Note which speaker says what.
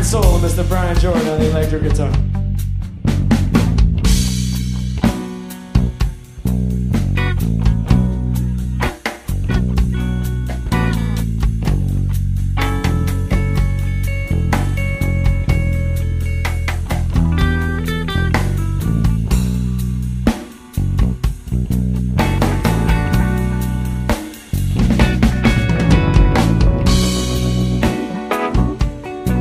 Speaker 1: and soul, Mr. Brian Jordan on the electric guitar.